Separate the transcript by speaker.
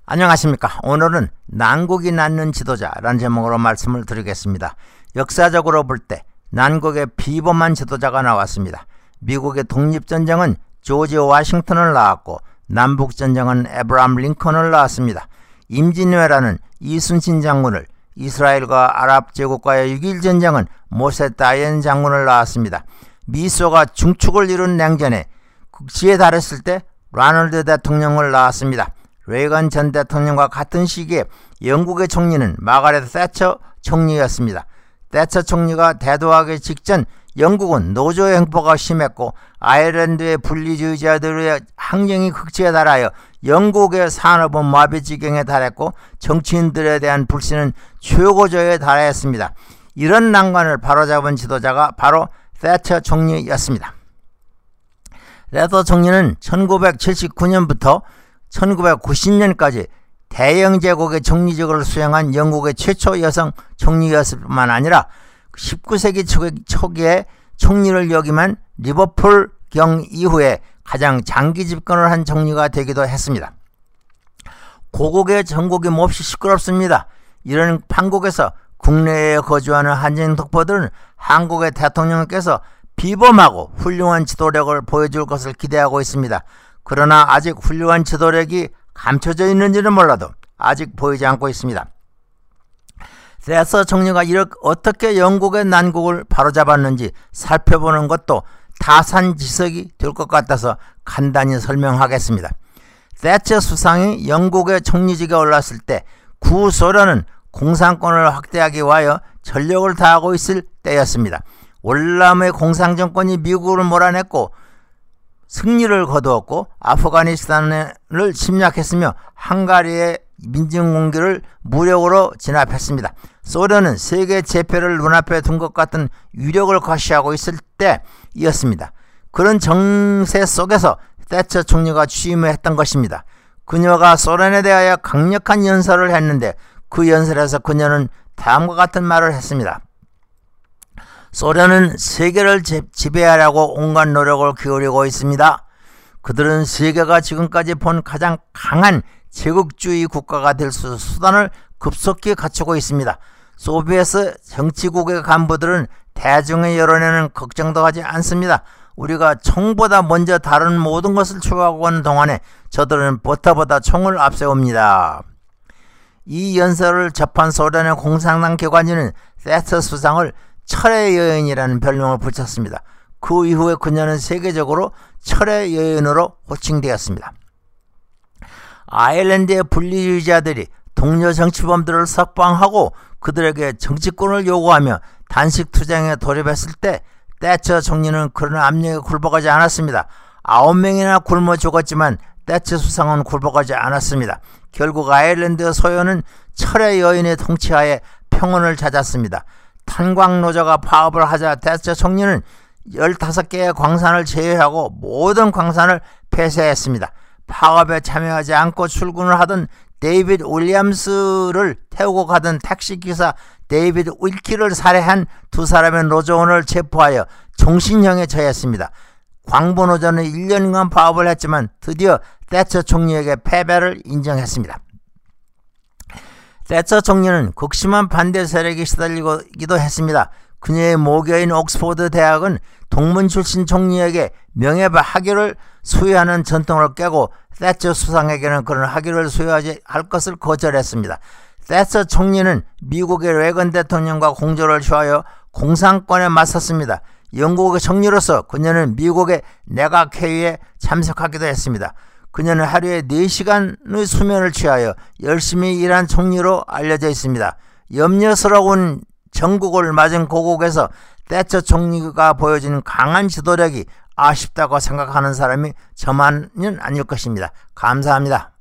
Speaker 1: 안녕하십니까. 오늘은 난국이 낳는 지도자라는 제목으로 말씀을 드리겠습니다. 역사적으로 볼 때 난국의 비범한 지도자가 나왔습니다. 미국의 독립전쟁은 조지 워싱턴을 낳았고 남북전쟁은 에브라함 링컨을 낳았습니다. 임진왜란은 이순신 장군을, 이스라엘과 아랍 제국과의 6.1 전쟁은 모세 다이엔 장군을 낳았습니다. 미소가 중축을 이룬 냉전에 극치에 달했을 때 라널드 대통령을 낳았습니다. 레이건 전 대통령과 같은 시기에 영국의 총리는 마가렛 that처 총리였습니다. that처 총리가 대도하기 직전 영국은 노조의 횡포가 심했고 아일랜드의 분리주의자들의 항쟁이 극치에 달하여 영국의 산업은 마비 지경에 달했고 정치인들에 대한 불신은 최고조에 달하였습니다. 이런 난관을 바로잡은 지도자가 바로 that처 총리였습니다. that처 총리는 1979년부터 1990년까지 대영 제국의 총리직을 수행한 영국의 최초 여성 총리였을 뿐만 아니라 19세기 초기에 총리를 역임한 리버풀 경 이후에 가장 장기 집권을 한 총리가 되기도 했습니다. 고국의 전국이 몹시 시끄럽습니다. 이런 판국에서 국내에 거주하는 한인 독보들은 한국의 대통령께서 비범하고 훌륭한 지도력을 보여줄 것을 기대하고 있습니다. 그러나 아직 훌륭한 지도력이 감춰져 있는지는 몰라도 아직 보이지 않고 있습니다. that처 총리가 어떻게 영국의 난국을 바로잡았는지 살펴보는 것도 타산지석이 될 것 같아서 간단히 설명하겠습니다. that처 수상이 영국의 총리직에 올랐을 때 구소련은 공산권을 확대하기 위하여 전력을 다하고 있을 때였습니다. 월남의 공산정권이 미국을 몰아냈고 승리를 거두었고 아프가니스탄을 침략했으며 헝가리의 민중공기를 무력으로 진압했습니다. 소련은 세계 제패를 눈앞에 둔 것 같은 위력을 과시하고 있을 때이었습니다. 그런 정세 속에서 that처 총리가 취임을 했던 것입니다. 그녀가 소련에 대하여 강력한 연설을 했는데 그 연설에서 그녀는 다음과 같은 말을 했습니다. 소련은 세계를 지배하려고 온갖 노력을 기울이고 있습니다. 그들은 세계가 지금까지 본 가장 강한 제국주의 국가가 될 수단을 급속히 갖추고 있습니다. 소비에트 정치국의 간부들은 대중의 여론에는 걱정도 하지 않습니다. 우리가 총보다 먼저 다른 모든 것을 추구하는 동안에 저들은 버터보다 총을 앞세웁니다. 이 연설을 접한 소련의 공산당 기관지는 that처 수상을 철의 여인이라는 별명을 붙였습니다. 그 이후에 그녀는 세계적으로 철의 여인으로 호칭되었습니다. 아일랜드의 분리주의자들이 동료 정치범들을 석방하고 그들에게 정치권을 요구하며 단식 투쟁에 돌입했을 때 that처 총리는 그런 압력에 굴복하지 않았습니다. 9명이나 굶어 죽었지만 that처 수상은 굴복하지 않았습니다. 결국 아일랜드 소요는 철의 여인의 통치하에 평온을 찾았습니다. 탄광노조가 파업을 하자 that처 총리는 15개의 광산을 제외하고 모든 광산을 폐쇄했습니다. 파업에 참여하지 않고 출근을 하던 데이비드 윌리엄스를 태우고 가던 택시기사 데이비드 윌키를 살해한 두 사람의 노조원을 체포하여 종신형에 처했습니다. 광부노조는 1년간 파업을 했지만 드디어 that처 총리에게 패배를 인정했습니다. that처 총리는 극심한 반대 세력이 시달리기도 했습니다. 그녀의 모교인 옥스포드 대학은 동문 출신 총리에게 명예반 학위를 수여하는 전통을 깨고 that처 수상에게는 그런 학위를 수여하지 할 것을 거절했습니다. that처 총리는 미국의 레이건 대통령과 공조를 취하여 공산권에 맞섰습니다. 영국의 총리로서 그녀는 미국의 내각회의에 참석하기도 했습니다. 그녀는 하루에 4시간의 수면을 취하여 열심히 일한 총리로 알려져 있습니다. 염려스러운 전국을 맞은 고국에서 that처 총리가 보여준 강한 지도력이 아쉽다고 생각하는 사람이 저만은 아닐 것입니다. 감사합니다.